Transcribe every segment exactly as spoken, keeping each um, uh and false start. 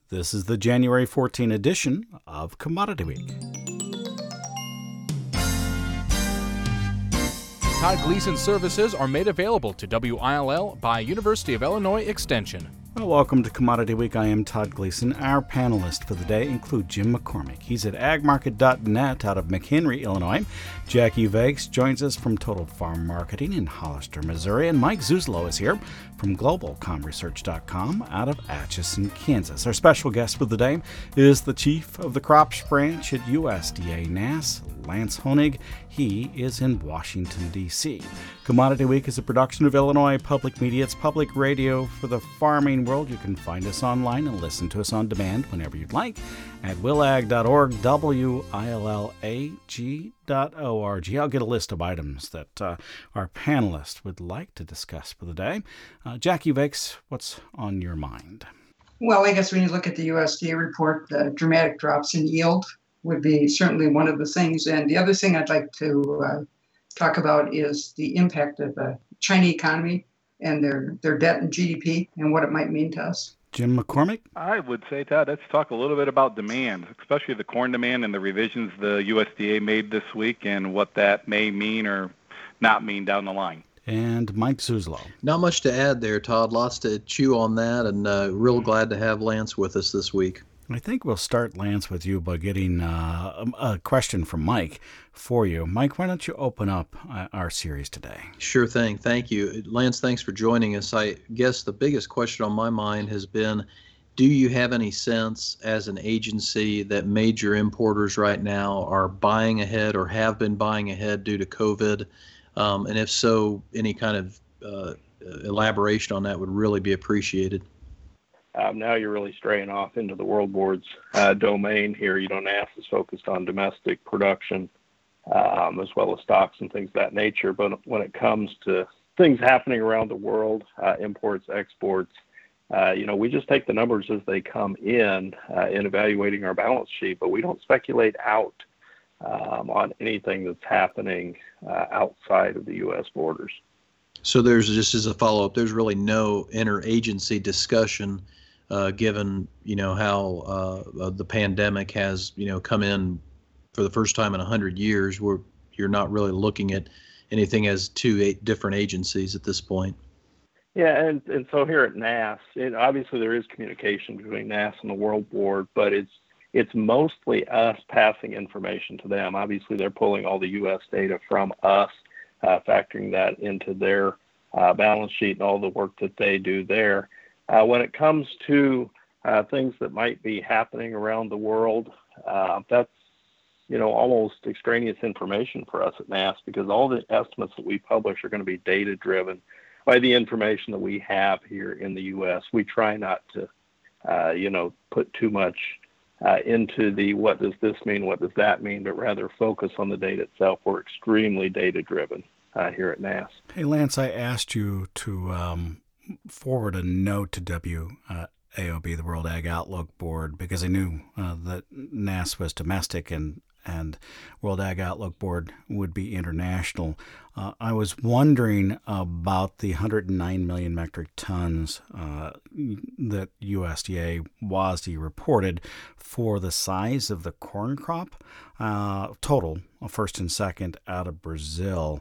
This is the January fourteenth edition of Commodity Week. Todd Gleason services are made available to W I L L by University of Illinois Extension. Well, welcome to Commodity Week. I am Todd Gleason. Our panelists for the day include Jim McCormick. He's at ag market dot net out of McHenry, Illinois. Jackie Vakes joins us from Total Farm Marketing in Hollister, Missouri. And Mike Zuzlo is here from global com research dot com out of Atchison, Kansas. Our special guest for the day is the chief of the crops branch at U S D A N A S, Lance Honig. He is in Washington, D C Commodity Week is a production of Illinois Public Media. It's public radio for the farming world. You can find us online and listen to us on demand whenever you'd like at willag dot org, W I L L A G dot O R G. I'll get a list of items that uh, our panelists would like to discuss for the day. Uh, Jackie Vakes, what's on your mind? Well, I guess when you look at the U S D A report, the dramatic drops in yield would be certainly one of the things. And the other thing I'd like to uh, talk about is the impact of the Chinese economy and their, their debt and G D P and what it might mean to us. Jim McCormick? I would say, Todd, let's talk a little bit about demand, especially the corn demand and the revisions the U S D A made this week and what that may mean or not mean down the line. And Mike Zuzlo. Not much to add there, Todd. Lots to chew on that, and uh, real glad to have Lance with us this week. I think we'll start, Lance, with you by getting uh, a question from Mike for you. Mike, why don't you open up our series today? Sure thing. Thank you. Lance, thanks for joining us. I guess the biggest question on my mind has been, do you have any sense as an agency that major importers right now are buying ahead or have been buying ahead due to COVID? Um, and if so, any kind of uh, elaboration on that would really be appreciated. Um, now you're really straying off into the World Board's uh, domain here. You know, N A S is focused on domestic production um, as well as stocks and things of that nature. But when it comes to things happening around the world, uh, imports, exports, uh, you know, we just take the numbers as they come in uh, in evaluating our balance sheet, but we don't speculate out um, on anything that's happening uh, outside of the U S borders. So there's, just as a follow-up, there's really no interagency discussion Uh, given, you know, how uh, the pandemic has, you know, come in for the first time in one hundred years, where you're not really looking at anything as two eight different agencies at this point. Yeah, and, and so here at N A S, it, obviously there is communication between N A S and the World Board, but it's it's mostly us passing information to them. Obviously, they're pulling all the U S data from us, uh, factoring that into their uh, balance sheet and all the work that they do there. Uh, when it comes to uh, things that might be happening around the world, uh, that's, you know, almost extraneous information for us at N A S, because all the estimates that we publish are going to be data-driven by the information that we have here in the U S. We try not to, uh, you know, put too much uh, into the what does this mean, what does that mean, but rather focus on the data itself. We're extremely data-driven uh, here at N A S. Hey, Lance, I asked you to um forward a note to W A O B, the World Ag Outlook Board, because I knew uh, that N A S was domestic and and World Ag Outlook Board would be international. Uh, I was wondering about the one hundred nine million metric tons uh, that U S D A W A S D reported for the size of the corn crop, uh, total, first and second, out of Brazil,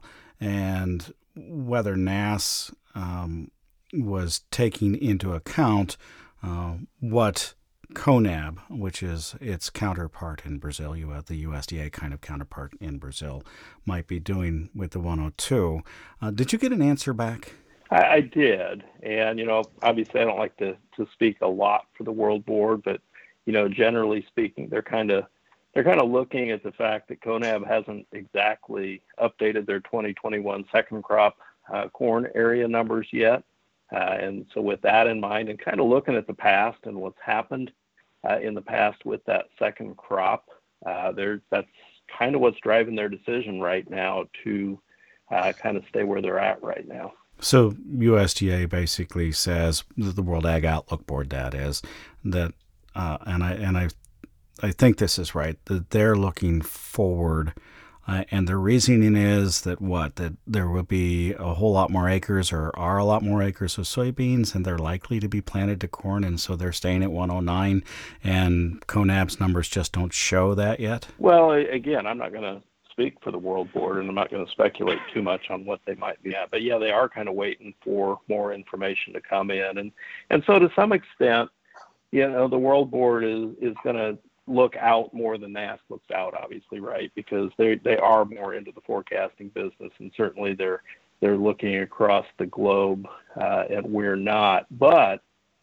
and whether N A S um, was taking into account uh, what CONAB, which is its counterpart in Brazil, you have the U S D A kind of counterpart in Brazil, might be doing with the one oh two. Uh, did you get an answer back? I, I did. And, you know, obviously I don't like to, to speak a lot for the World Board, but, you know, generally speaking, they're kind of they're kind of looking at the fact that CONAB hasn't exactly updated their twenty twenty-one second crop uh, corn area numbers yet. Uh, and so with that in mind and kind of looking at the past and what's happened uh, in the past with that second crop, uh, there, that's kind of what's driving their decision right now to uh, kind of stay where they're at right now. So U S D A basically says, the World Ag Outlook Board, that is, that, uh, and I and I, I think this is right, that they're looking forward Uh, and the reasoning is that what? That there will be a whole lot more acres or are a lot more acres of soybeans, and they're likely to be planted to corn, and so they're staying at one oh nine, and CONAB's numbers just don't show that yet? Well, again, I'm not going to speak for the World Board, and I'm not going to speculate too much on what they might be at. But, yeah, they are kind of waiting for more information to come in. And, and so to some extent, you know, the World Board is, is going to look out more than N A S looks out, obviously, right? Because they they are more into the forecasting business, and certainly they're they're looking across the globe, uh, and we're not. But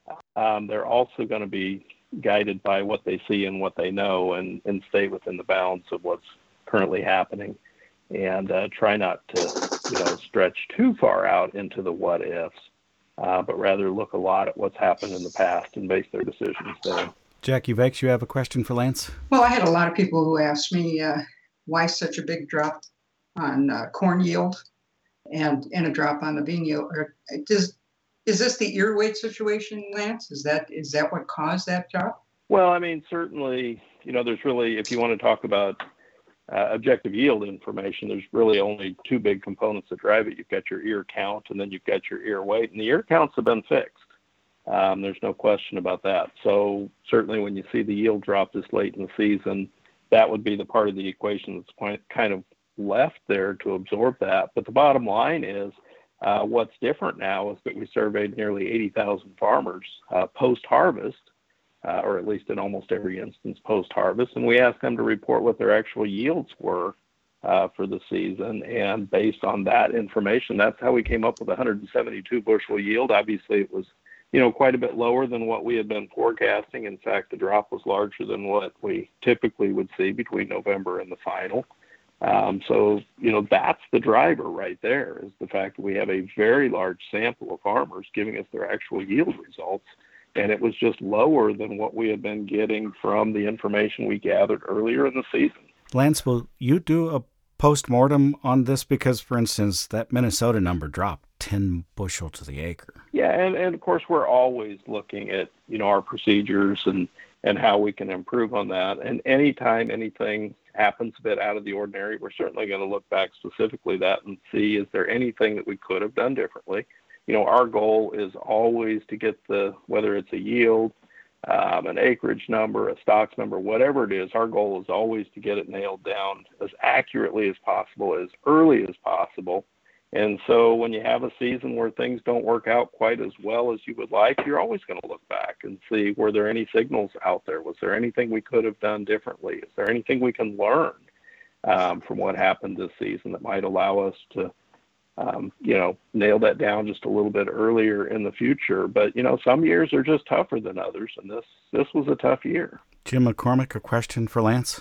um, they're also going to be guided by what they see and what they know, and, and stay within the bounds of what's currently happening, and uh, try not to you know stretch too far out into the what ifs, uh, but rather look a lot at what's happened in the past and base their decisions there. Jackie Vakes, you have a question for Lance? Well, I had a lot of people who asked me uh, why such a big drop on uh, corn yield and, and a drop on the bean yield. Or does, is this the ear weight situation, Lance? Is that is that what caused that drop? Well, I mean, certainly, you know, there's really, if you want to talk about uh, objective yield information, there's really only two big components that drive it. You've got your ear count, and then you've got your ear weight, and the ear counts have been fixed. Um, there's no question about that. So certainly when you see the yield drop this late in the season, that would be the part of the equation that's quite, kind of left there to absorb that. But the bottom line is uh, what's different now is that we surveyed nearly eighty thousand farmers uh, post-harvest, uh, or at least in almost every instance post-harvest, and we asked them to report what their actual yields were uh, for the season. And based on that information, that's how we came up with one hundred seventy-two bushel yield. Obviously, it was you know, quite a bit lower than what we had been forecasting. In fact, the drop was larger than what we typically would see between November and the final. Um, so, you know, that's the driver right there, is the fact that we have a very large sample of farmers giving us their actual yield results. And it was just lower than what we had been getting from the information we gathered earlier in the season. Lance, will you do a post-mortem on this? Because, for instance, that Minnesota number dropped ten bushel to the acre. Yeah, and, and of course, we're always looking at, you know, our procedures and, and how we can improve on that. And anytime anything happens a bit out of the ordinary, we're certainly going to look back specifically that and see, is there anything that we could have done differently? You know, our goal is always to get the, whether it's a yield, um, an acreage number, a stocks number, whatever it is, our goal is always to get it nailed down as accurately as possible, as early as possible. And so when you have a season where things don't work out quite as well as you would like, you're always going to look back and see, were there any signals out there? Was there anything we could have done differently? Is there anything we can learn um, from what happened this season that might allow us to, um, you know, nail that down just a little bit earlier in the future? But, you know, some years are just tougher than others, and this, this was a tough year. Jim McCormick, a question for Lance?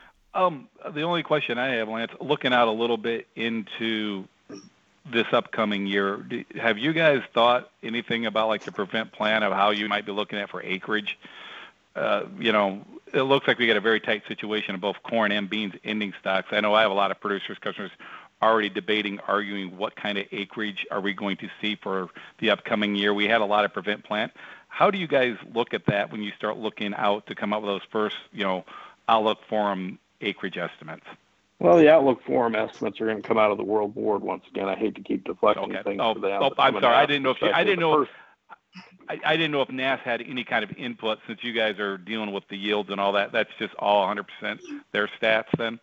Um, the only question I have, Lance, looking out a little bit into this upcoming year, have you guys thought anything about like the prevent plan of how you might be looking at for acreage? Uh, you know, it looks like we got a very tight situation of both corn and beans ending stocks. I know I have a lot of producers, customers already debating, arguing what kind of acreage are we going to see for the upcoming year. We had a lot of prevent plan. How do you guys look at that when you start looking out to come up with those first, you know, Outlook Forum acreage estimates? Well, the Outlook Forum estimates are going to come out of the World Board once again. I hate to keep deflecting okay. things oh, to them. Oh, I'm sorry. I didn't know if you, I didn't know. If, I, I didn't know if N A S had any kind of input, since you guys are dealing with the yields and all that. That's just all one hundred percent their stats then.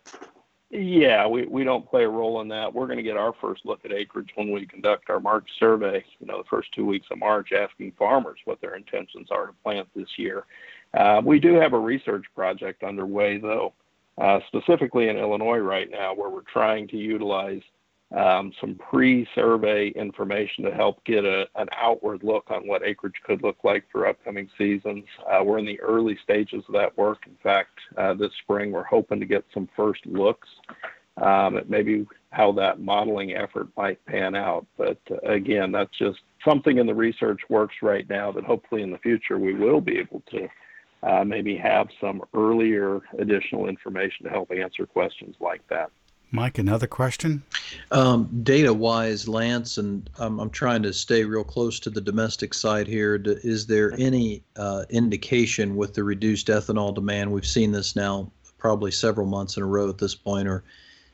Yeah, we, we don't play a role in that. We're going to get our first look at acreage when we conduct our March survey. You know, the first two weeks of March, asking farmers what their intentions are to plant this year. Uh, we do have a research project underway, though. Uh, specifically in Illinois right now, where we're trying to utilize um, some pre-survey information to help get a, an outward look on what acreage could look like for upcoming seasons. Uh, we're in the early stages of that work. In fact, uh, this spring, we're hoping to get some first looks um, at maybe how that modeling effort might pan out. But uh, again, that's just something in the research works right now that hopefully in the future we will be able to Uh, maybe have some earlier additional information to help answer questions like that. Mike, another question? Um, data-wise, Lance, and um, I'm trying to stay real close to the domestic side here. Is there any uh, indication with the reduced ethanol demand? We've seen this now probably several months in a row at this point, or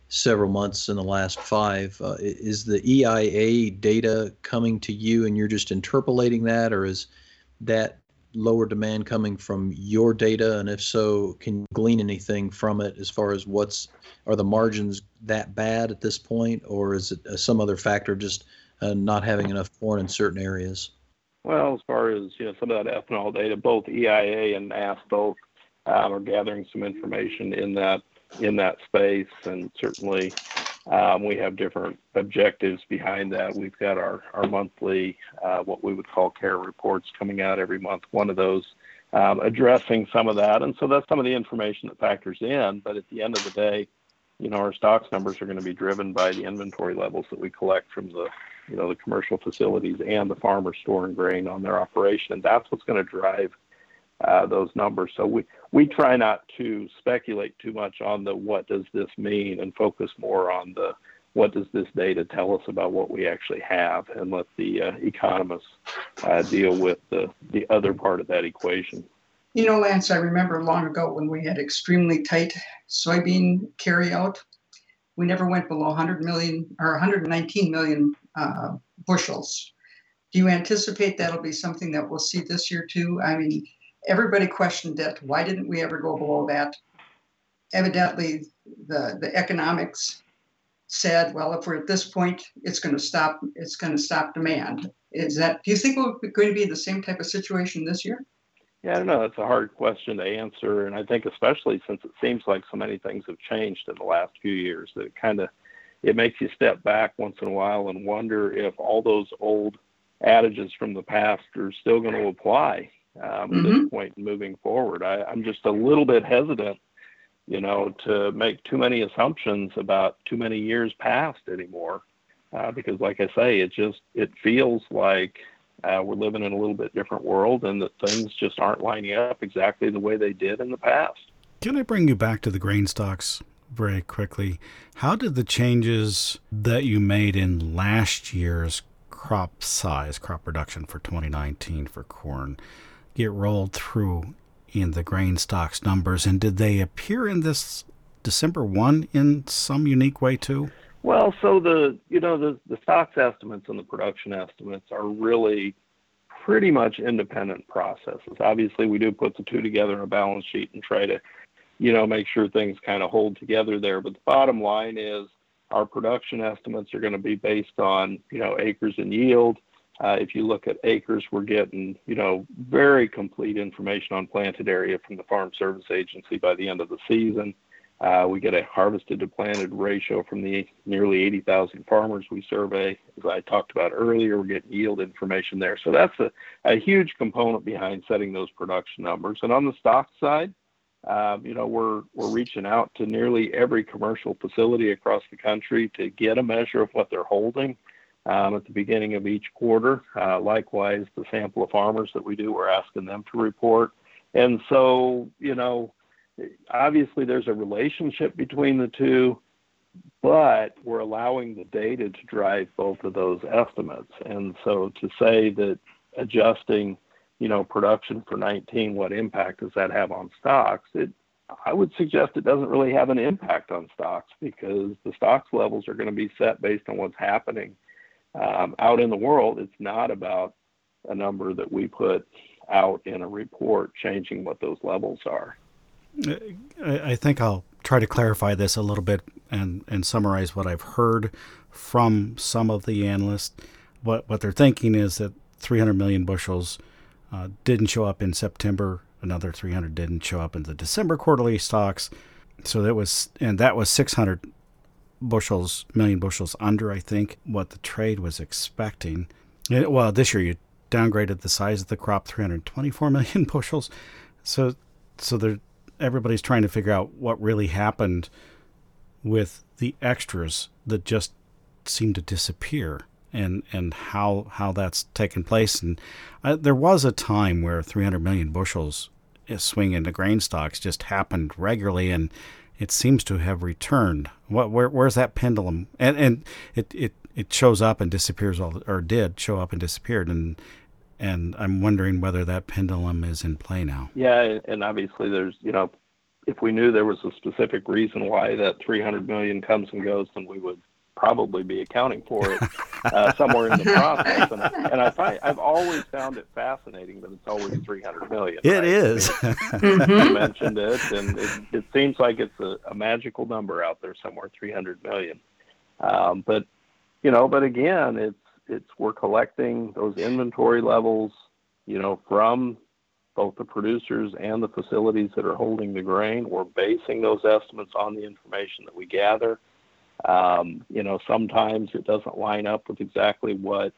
several months in the last five. Uh, is the E I A data coming to you and you're just interpolating that, or is that lower demand coming from your data? And if so, can you glean anything from it as far as what's, are the margins that bad at this point, or is it uh, some other factor, just uh, not having enough corn in certain areas? Well, as far as, you know, some of that ethanol data, both E I A and N A S both um, are gathering some information in that in that space, and certainly um, we have different objectives behind that. We've got our our monthly uh, what we would call care reports coming out every month. One of those um, addressing some of that, and so that's some of the information that factors in. But at the end of the day, you know, our stocks numbers are going to be driven by the inventory levels that we collect from the you know, the commercial facilities and the farmers storing grain on their operation. And that's what's going to drive uh, those numbers. So we, we try not to speculate too much on the what does this mean, and focus more on the what does this data tell us about what we actually have, and let the uh, economists uh, deal with the, the other part of that equation. You know, Lance, I remember long ago when we had extremely tight soybean carryout. We never went below one hundred million or one hundred nineteen million uh, bushels. Do you anticipate that'll be something that we'll see this year too? I mean, everybody questioned it. Why didn't we ever go below that? Evidently, the, the economics said, well, if we're at this point, it's going to stop. It's going to stop demand. Is that? Do you think we're going to be the same type of situation this year? Yeah, I don't know. It's a hard question to answer. And I think especially since it seems like so many things have changed in the last few years, that it kind of, it makes you step back once in a while and wonder if all those old adages from the past are still going to apply um, mm-hmm. at this point moving forward. I, I'm just a little bit hesitant, you know, to make too many assumptions about too many years past anymore. Uh, because like I say, it just, it feels like Uh, we're living in a little bit different world, and that things just aren't lining up exactly the way they did in the past. Can I bring you back to the grain stocks very quickly? How did the changes that you made in last year's crop size, crop production for twenty nineteen for corn, get rolled through in the grain stocks numbers? And did they appear in this December first in some unique way too? Well, so the, you know, the, the stocks estimates and the production estimates are really pretty much independent processes. Obviously, we do put the two together in a balance sheet and try to, you know, make sure things kind of hold together there. But the bottom line is our production estimates are going to be based on, you know, acres and yield. Uh, if you look at acres, we're getting, you know, very complete information on planted area from the Farm Service Agency by the end of the season. Uh, we get a harvested to planted ratio from the nearly eighty thousand farmers we survey. As I talked about earlier, we're getting yield information there. So that's a, a huge component behind setting those production numbers. And on the stock side, um, you know, we're we're reaching out to nearly every commercial facility across the country to get a measure of what they're holding um, at the beginning of each quarter. Uh, likewise, the sample of farmers that we do, we're asking them to report. And so, you know, obviously there's a relationship between the two, but we're allowing the data to drive both of those estimates. And so to say that adjusting, you know, production for nineteen, what impact does that have on stocks? It, I would suggest it doesn't really have an impact on stocks, because the stocks levels are going to be set based on what's happening um, out in the world. It's not about a number that we put out in a report changing what those levels are. I think I'll try to clarify this a little bit and, and summarize what I've heard from some of the analysts. What what they're thinking is that three hundred million bushels uh, didn't show up in September. Another three hundred didn't show up in the December quarterly stocks. So that was, and that was six hundred bushels, million bushels under, I think, what the trade was expecting. It, well, this year you downgraded the size of the crop, three hundred twenty-four million bushels. So, so they're, everybody's trying to figure out what really happened with the extras that just seem to disappear, and, and how how that's taken place. And uh, there was a time where three hundred million bushels swing into grain stocks just happened regularly, and it seems to have returned. What where where's that pendulum? And and it, it, it shows up and disappears all, or did show up and disappeared, and and I'm wondering whether that pendulum is in play now. Yeah, and obviously there's, you know, if we knew there was a specific reason why that three hundred million comes and goes, then we would probably be accounting for it uh, somewhere in the process. And, and I find, I've always found it fascinating that it's always three hundred million. It right? is. I mean, you mentioned it, and it, it seems like it's a, a magical number out there somewhere, three hundred million. Um, but, you know, but again, it's, it's, we're collecting those inventory levels, you know, from both the producers and the facilities that are holding the grain. We're basing those estimates on the information that we gather. Um, you know, sometimes it doesn't line up with exactly what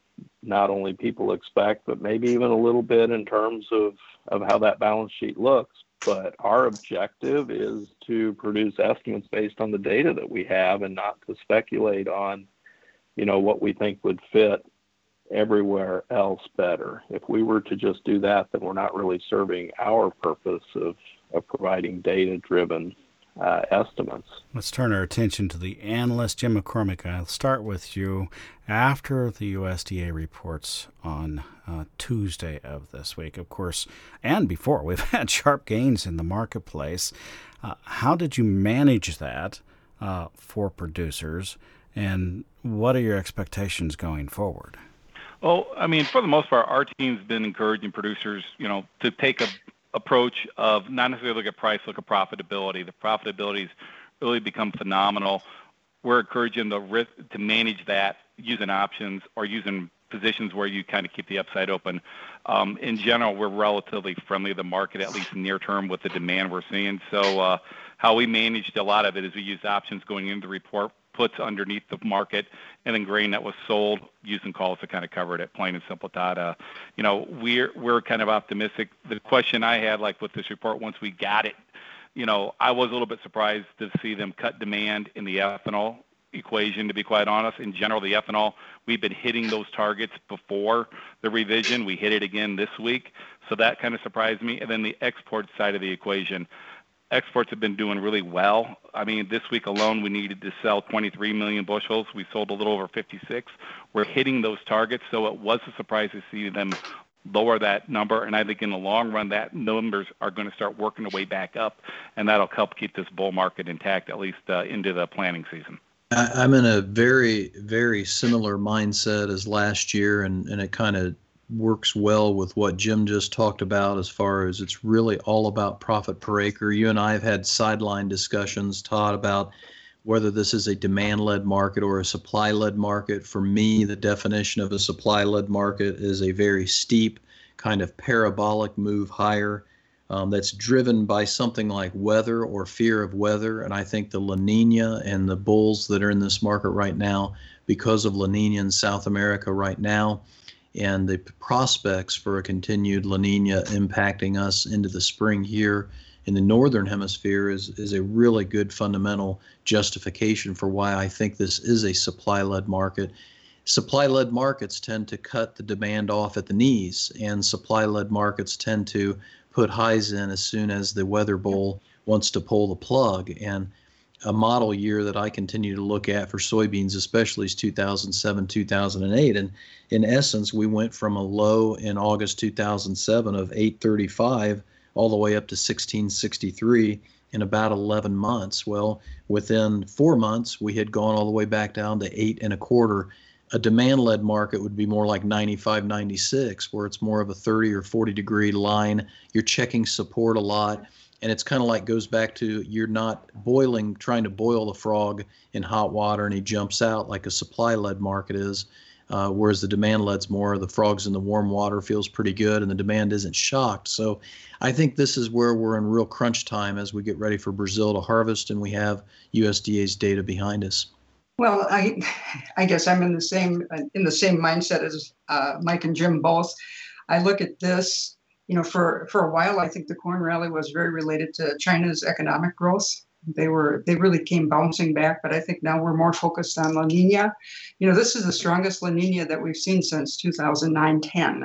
not only people expect, but maybe even a little bit in terms of, of how that balance sheet looks. But our objective is to produce estimates based on the data that we have and not to speculate on, you know, what we think would fit everywhere else better. If we were to just do that, then we're not really serving our purpose of, of providing data-driven uh, estimates. Let's turn our attention to the analyst, Jim McCormick. I'll start with you. After the U S D A reports on uh, Tuesday of this week, of course, and before, we've had sharp gains in the marketplace. Uh, how did you manage that uh, for producers, and what are your expectations going forward? Well, I mean, for the most part, our team's been encouraging producers, you know, to take a approach of not necessarily look at price, look at profitability. The profitability's really become phenomenal. We're encouraging the risk to manage that using options or using positions where you kind of keep the upside open. Um, in general, we're relatively friendly to the market, at least near term, with the demand we're seeing. So uh, how we managed a lot of it is we used options going into the report, puts underneath the market, and then grain that was sold using calls to kind of cover it at plain and simple, Todd. Uh, you know, we're we're kind of optimistic. The question I had, like with this report, once we got it, you know, I was a little bit surprised to see them cut demand in the ethanol equation, to be quite honest. In general, the ethanol, we've been hitting those targets before the revision. We hit it again this week. So that kind of surprised me. And then the export side of the equation. Exports have been doing really well. I mean, this week alone, we needed to sell twenty-three million bushels. We sold a little over fifty-six. We're hitting those targets, so it was a surprise to see them lower that number. And I think in the long run, that numbers are going to start working their way back up, and that'll help keep this bull market intact, at least uh, into the planting season. I'm in a very, very similar mindset as last year, and, and it kind of works well with what Jim just talked about as far as it's really all about profit per acre. You and I have had sideline discussions, Todd, about whether this is a demand-led market or a supply-led market. For me, the definition of a supply-led market is a very steep kind of parabolic move higher um, that's driven by something like weather or fear of weather. And I think the La Nina and the bulls that are in this market right now, because of La Nina in South America right now, and the prospects for a continued La Nina impacting us into the spring here in the northern hemisphere is, is a really good fundamental justification for why I think this is a supply-led market. Supply-led markets tend to cut the demand off at the knees, and supply-led markets tend to put highs in as soon as the weather bull wants to pull the plug. And a model year that I continue to look at for soybeans especially is two thousand seven, two thousand eight. And in essence, we went from a low in August two thousand seven of eight thirty-five all the way up to sixteen sixty-three in about eleven months. Well, within four months, we had gone all the way back down to eight and a quarter. A demand-led market would be more like ninety-five, ninety-six, where it's more of a thirty or forty degree line. You're checking support a lot. And it's kind of like goes back to you're not boiling, trying to boil the frog in hot water and he jumps out like a supply-led market is, uh, whereas the demand-led's more the frog's in the warm water, feels pretty good, and the demand isn't shocked. So I think this is where we're in real crunch time as we get ready for Brazil to harvest and we have U S D A's data behind us. Well, I, I guess I'm in the same in the same mindset as uh, Mike and Jim both. I look at this. You know, for, for a while, I think the corn rally was very related to China's economic growth. They were they really came bouncing back, but I think now we're more focused on La Nina. You know, this is the strongest La Nina that we've seen since two thousand nine ten.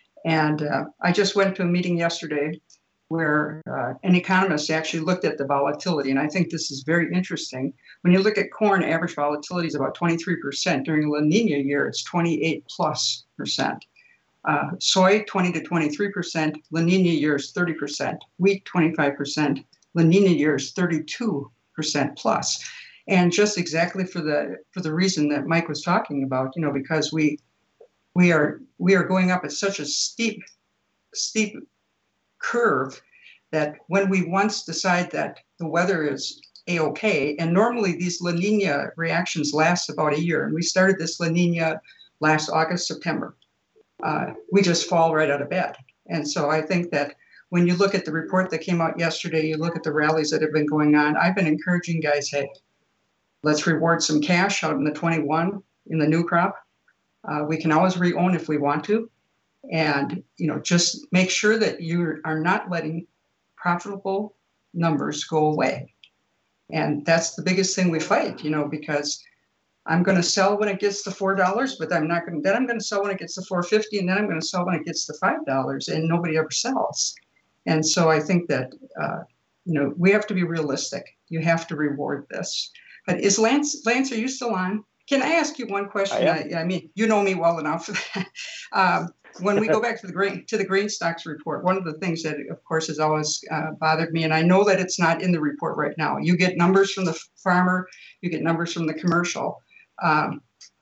And uh, I just went to a meeting yesterday where uh, an economist actually looked at the volatility, and I think this is very interesting. When you look at corn, average volatility is about twenty-three percent. During La Nina year, it's twenty-eight plus percent. Uh, soy, twenty to twenty-three percent. La Nina years, thirty percent. Wheat, twenty-five percent. La Nina years thirty-two percent plus. And just exactly for the for the reason that Mike was talking about, you know, because we we are we are going up at such a steep steep curve that when we once decide that the weather is A-okay, and normally these La Nina reactions last about a year, and we started this La Nina last August, September, uh, we just fall right out of bed. And so I think that when you look at the report that came out yesterday, you look at the rallies that have been going on, I've been encouraging guys, hey, let's reward some cash out in the twenty-one in the new crop. Uh, we can always re-own if we want to. And, you know, just make sure that you are not letting profitable numbers go away. And that's the biggest thing we fight, you know, because I'm going to sell when it gets to four dollars, but I'm not going to, then I'm going to sell when it gets to four fifty, and then I'm going to sell when it gets to five dollars, and nobody ever sells. And so I think that, uh, you know, we have to be realistic. You have to reward this. But is Lance, Lance, are you still on? Can I ask you one question? I, I, I mean, you know me well enough. um, when we go back to the grain to the grain stocks report, one of the things that, of course, has always uh, bothered me, and I know that it's not in the report right now. You get numbers from the farmer, you get numbers from the commercial. Um,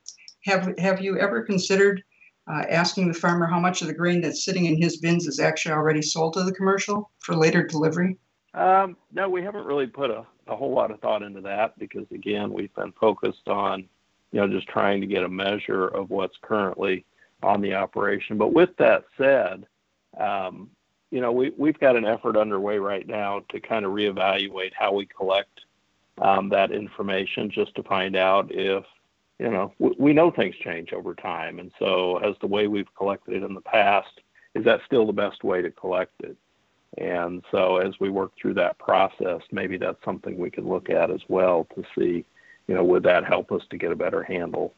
have have you ever considered uh, asking the farmer how much of the grain that's sitting in his bins is actually already sold to the commercial for later delivery? Um, no, we haven't really put a, a whole lot of thought into that because, again, we've been focused on, you know, just trying to get a measure of what's currently on the operation. But with that said, um, you know, we, we've got an effort underway right now to kind of reevaluate how we collect um, that information just to find out if, you know, we, we know things change over time. And so as the way we've collected it in the past, is that still the best way to collect it? And so as we work through that process, maybe that's something we could look at as well to see, you know, would that help us to get a better handle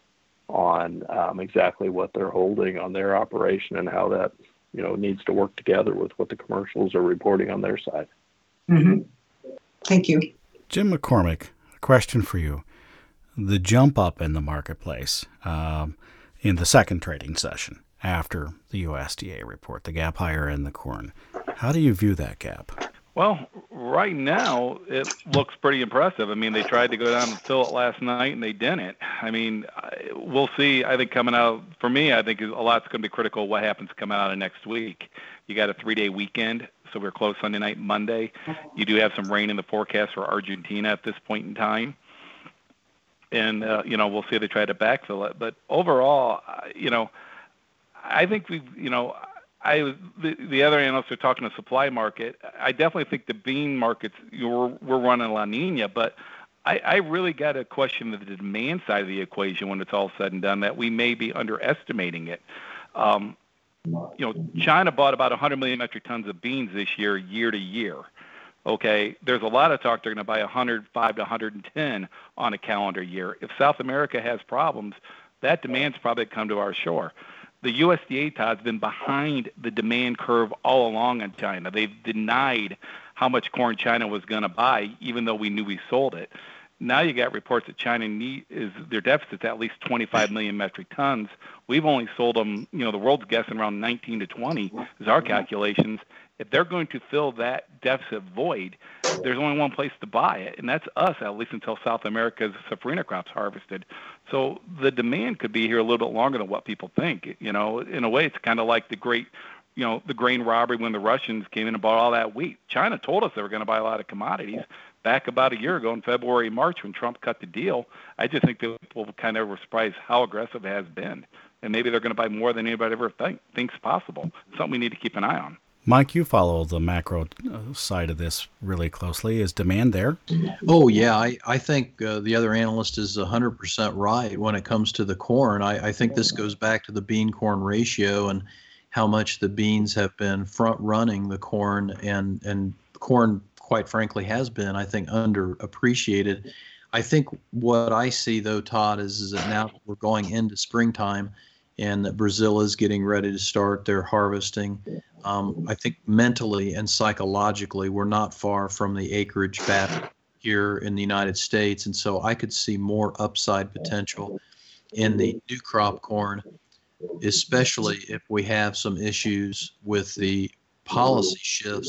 on um, exactly what they're holding on their operation and how that, you know, needs to work together with what the commercials are reporting on their side. Mm-hmm. Thank you. Jim McCormick, a question for you. The jump up in the marketplace um, in the second trading session after the U S D A report, the gap higher in the corn. How do you view that gap? Well, right now, it looks pretty impressive. I mean, they tried to go down and fill it last night, and they didn't. I mean, we'll see. I think coming out, for me, I think a lot's going to be critical what happens coming out of next week. You got a three-day weekend, so we're closed Sunday night, Monday. You do have some rain in the forecast for Argentina at this point in time. And, uh, you know, we'll see if they try to backfill it. But overall, you know, I think we've, you know, I the, the other analysts are talking to supply market. I definitely think the bean markets, you know, we're, we're running La Nina, but I, I really got to question the demand side of the equation when it's all said and done, that we may be underestimating it. Um, you know, China bought about one hundred million metric tons of beans this year, year to year. Okay, there's a lot of talk they're going to buy one hundred five to one hundred ten on a calendar year. If South America has problems, that demand's probably come to our shore. The U S D A, Todd's been behind the demand curve all along in China. They've denied how much corn China was going to buy, even though we knew we sold it. Now you got reports that China need, is their deficit's at least twenty-five million metric tons. We've only sold them, you know, the world's guessing around nineteen to twenty is our calculations. If they're going to fill that deficit void, there's only one place to buy it, and that's us, at least until South America's safrinha crop's harvested. So the demand could be here a little bit longer than what people think. You know, in a way, it's kind of like the great, you know, the grain robbery when the Russians came in and bought all that wheat. China told us they were going to buy a lot of commodities back about a year ago in February, March, when Trump cut the deal. I just think people kind of were surprised how aggressive it has been. And maybe they're going to buy more than anybody ever think, thinks possible. Something we need to keep an eye on. Mike, you follow the macro side of this really closely. Is demand there? Oh, yeah. I, I think uh, the other analyst is one hundred percent right when it comes to the corn. I, I think this goes back to the bean-corn ratio and how much the beans have been front-running the corn, and, and corn, quite frankly, has been, I think, underappreciated. I think what I see, though, Todd, is, is that now we're going into springtime and that Brazil is getting ready to start their harvesting. Um, I think mentally and psychologically, we're not far from the acreage battle here in the United States. And so I could see more upside potential in the new crop corn, especially if we have some issues with the policy shifts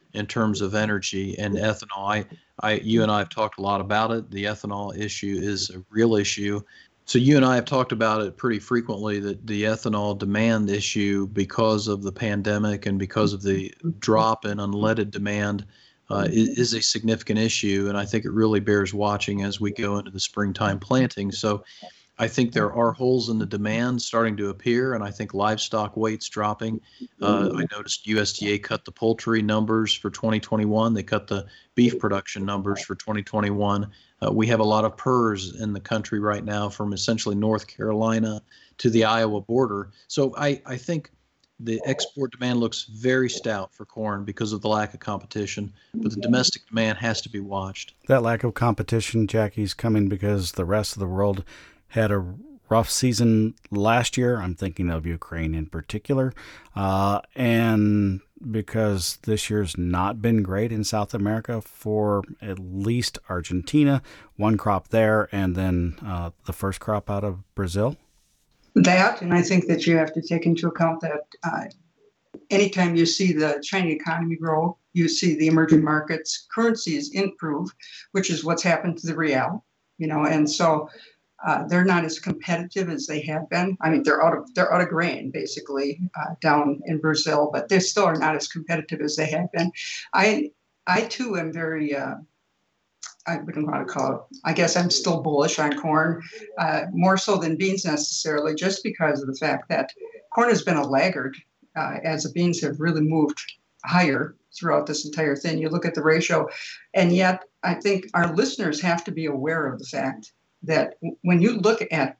in terms of energy and ethanol. I, I, you and I have talked a lot about it. The ethanol issue is a real issue. So you and I have talked about it pretty frequently, that the ethanol demand issue, because of the pandemic and because of the drop in unleaded demand, uh, is, is a significant issue. And I think it really bears watching as we go into the springtime planting. So I think there are holes in the demand starting to appear, and I think livestock weight's dropping. Uh, I noticed U S D A cut the poultry numbers for twenty twenty-one. They cut the beef production numbers for twenty twenty-one. Uh, we have a lot of P R Rs in the country right now, from essentially North Carolina to the Iowa border. So I, I think the export demand looks very stout for corn because of the lack of competition, but the domestic demand has to be watched. That lack of competition, Jackie's coming because the rest of the world had a rough season last year. I'm thinking of Ukraine in particular. Uh, and because this year's not been great in South America for at least Argentina, one crop there, and then uh, the first crop out of Brazil. That, and I think that you have to take into account that uh, anytime you see the Chinese economy grow, you see the emerging markets currencies improve, which is what's happened to the real, you know, and so Uh, they're not as competitive as they have been. I mean, they're out of they're out of grain basically uh, down in Brazil, but they still are not as competitive as they have been. I I too am very uh, I wouldn't want to call it. I guess I'm still bullish on corn, uh, more so than beans necessarily, just because of the fact that corn has been a laggard uh, as the beans have really moved higher throughout this entire thing. You look at the ratio, and yet I think our listeners have to be aware of the fact that when you look at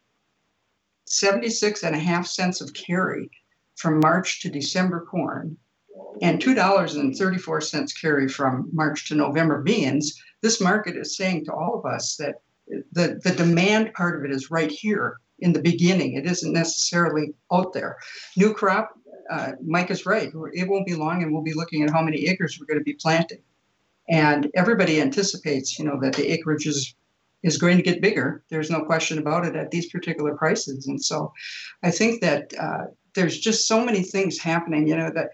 seventy-six and a half cents of carry from March to December corn and two dollars and thirty-four cents carry from March to November beans, this market is saying to all of us that the, the demand part of it is right here in the beginning. It isn't necessarily out there. New crop, uh, Mike is right. It won't be long and we'll be looking at how many acres we're going to be planting. And everybody anticipates, you know, that the acreage is is going to get bigger. There's no question about it at these particular prices. And so I think that uh, there's just so many things happening, you know, that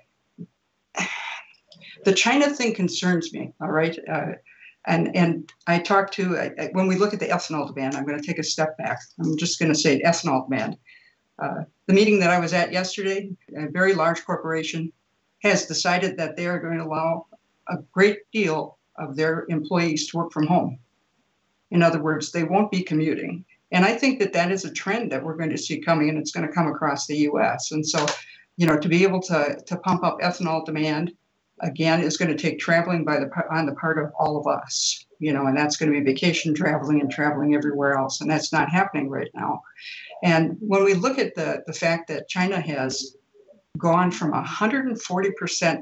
the China thing concerns me. All right. Uh, and, and I talked to, I, I, when we look at the ethanol demand, I'm going to take a step back. I'm just going to say ethanol demand. Uh, the meeting that I was at yesterday, a very large corporation has decided that they are going to allow a great deal of their employees to work from home. In other words, they won't be commuting. And I think that that is a trend that we're going to see coming, and it's going to come across the U S. And so, you know, to be able to, to pump up ethanol demand, again, is going to take traveling by the on the part of all of us, you know, and that's going to be vacation traveling and traveling everywhere else. And that's not happening right now. And when we look at the, the fact that China has gone from one hundred forty percent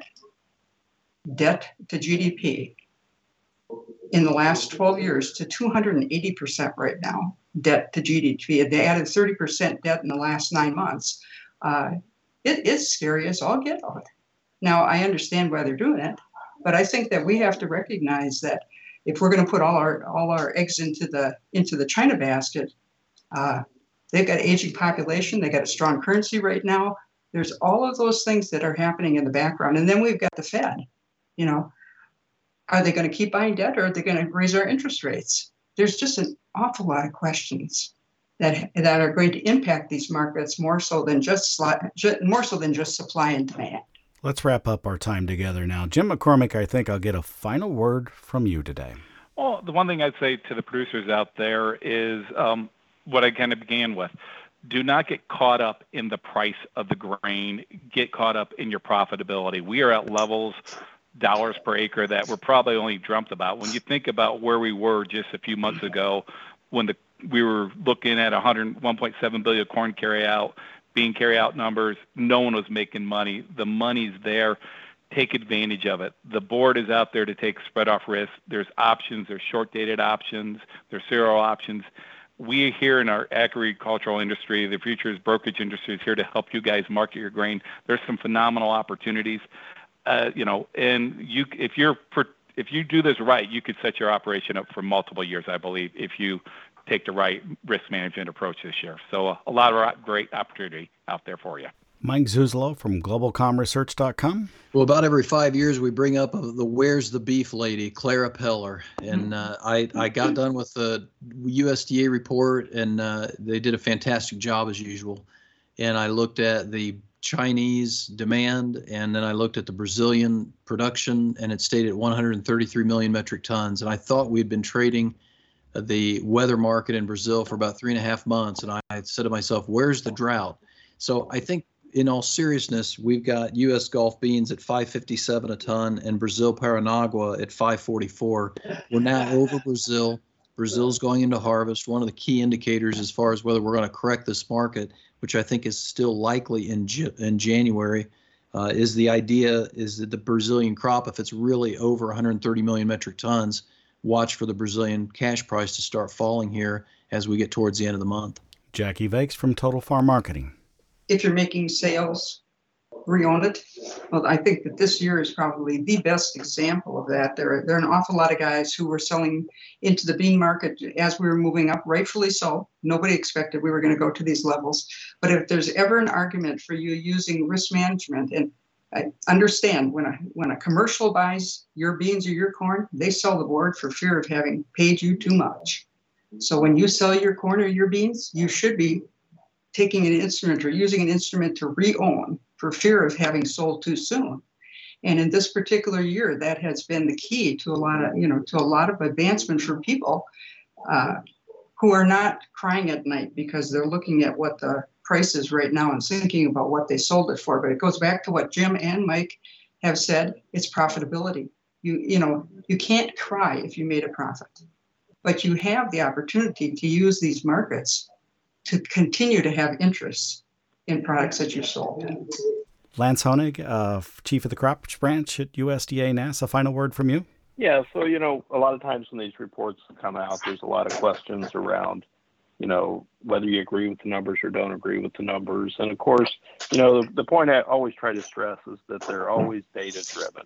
debt to G D P in the last twelve years to two hundred eighty percent right now, debt to G D P. They added thirty percent debt in the last nine months. Uh, it is scary as all get out. Now, I understand why they're doing it, but I think that we have to recognize that if we're going to put all our all our eggs into the into the China basket, uh, they've got an aging population, they got a strong currency right now. There's all of those things that are happening in the background, and then we've got the Fed. You know, are they going to keep buying debt, or are they going to raise our interest rates? There's just an awful lot of questions that that are going to impact these markets more so than just more so than just supply and demand. Let's wrap up our time together now. Jim McCormick, I think I'll get a final word from you today. Well, the one thing I'd say to the producers out there is um, what I kind of began with. Do not get caught up in the price of the grain. Get caught up in your profitability. We are at levels, dollars per acre, that we're probably only dreamt about. When you think about where we were just a few months ago, when the we were looking at one point seven billion corn carryout, being carryout numbers, no one was making money. The money's there. Take advantage of it. The board is out there to take spread off risk. There's options. There's short-dated options. There's zero options. We here in our agricultural industry, the futures brokerage industry, is here to help you guys market your grain. There's some phenomenal opportunities, uh, you know, and you if you're if you do this right, you could set your operation up for multiple years, I believe, if you take the right risk management approach this year. So uh, a lot of great opportunity out there for you. Mike Zuzolo from global com research dot com. Well, about every five years, we bring up the Where's the Beef Lady, Clara Peller. And uh, I, I got done with the U S D A report, and uh, they did a fantastic job as usual. And I looked at the Chinese demand, and then I looked at the Brazilian production, and it stayed at one hundred thirty-three million metric tons. And I thought we had been trading the weather market in Brazil for about three and a half months. And I, I said to myself, where's the drought? So I think, in all seriousness, we've got U S Gulf beans at five fifty-seven a ton and Brazil Paranagua at five forty-four. We're now over Brazil. Brazil's going into harvest. One of the key indicators as far as whether we're going to correct this market, which I think is still likely in in January, uh, is the idea is that the Brazilian crop, if it's really over one hundred thirty million metric tons, watch for the Brazilian cash price to start falling here as we get towards the end of the month. Jackie Vakes from Total Farm Marketing. If you're making sales, re-own it. Well, I think that this year is probably the best example of that. There are, there are an awful lot of guys who were selling into the bean market as we were moving up, rightfully so. Nobody expected we were going to go to these levels. But if there's ever an argument for you using risk management, and I understand when a, when a commercial buys your beans or your corn, they sell the board for fear of having paid you too much. So when you sell your corn or your beans, you should be taking an instrument or using an instrument to re-own for fear of having sold too soon. And in this particular year, that has been the key to a lot of, you know, to a lot of advancement for people uh, who are not crying at night because they're looking at what the price is right now and thinking about what they sold it for. But it goes back to what Jim and Mike have said, it's profitability. You, you know, you can't cry if you made a profit, but you have the opportunity to use these markets to continue to have interest in products that you sold. Lance Honig, uh, Chief of the Crops Branch at U S D A N A S, a final word from you? Yeah, so, you know, a lot of times when these reports come out, there's a lot of questions around, you know, whether you agree with the numbers or don't agree with the numbers. And, of course, you know, the, the point I always try to stress is that they're always data-driven.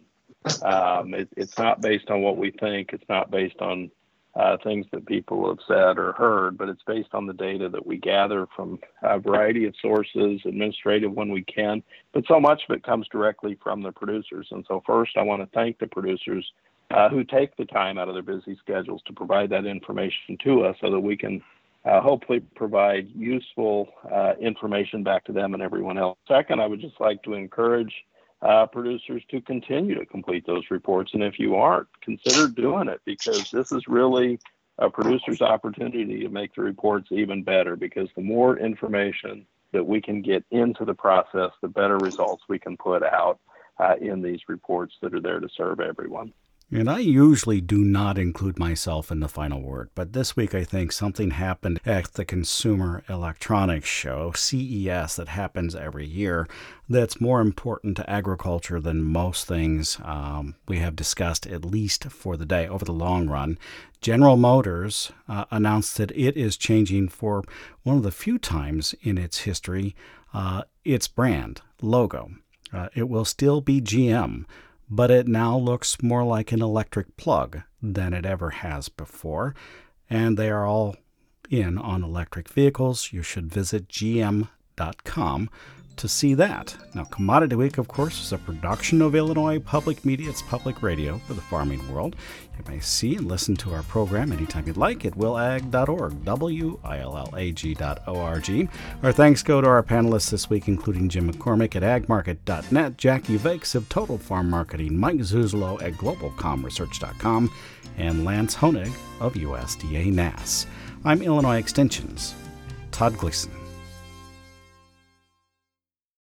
Um, it, it's not based on what we think. It's not based on Uh, things that people have said or heard, but it's based on the data that we gather from a variety of sources, administrative when we can, but so much of it comes directly from the producers. And so first, I want to thank the producers uh, who take the time out of their busy schedules to provide that information to us so that we can uh, hopefully provide useful uh, information back to them and everyone else. Second, I would just like to encourage Uh, producers to continue to complete those reports. And if you aren't, consider doing it, because this is really a producer's opportunity to make the reports even better, because the more information that we can get into the process, the better results we can put out uh, in these reports that are there to serve everyone. And I usually do not include myself in the final word, but this week I think something happened at the Consumer Electronics Show, C E S, that happens every year, that's more important to agriculture than most things um, we have discussed, at least for the day, over the long run. General Motors uh, announced that it is changing for one of the few times in its history uh, its brand, logo. Uh, it will still be G M, but it now looks more like an electric plug than it ever has before. And they are all in on electric vehicles. You should visit G M dot com to see that. Now, Commodity Week, of course, is a production of Illinois Public Media. It's public radio for the farming world. You may see and listen to our program anytime you'd like at will ag dot org, W I L L A G dot O R G. Our thanks go to our panelists this week, including Jim McCormick at ag market dot net, Jackie Vakes of Total Farm Marketing, Mike Zuzolo at global com research dot com, and Lance Honig of U S D A N A S. I'm Illinois Extension's Todd Gleason.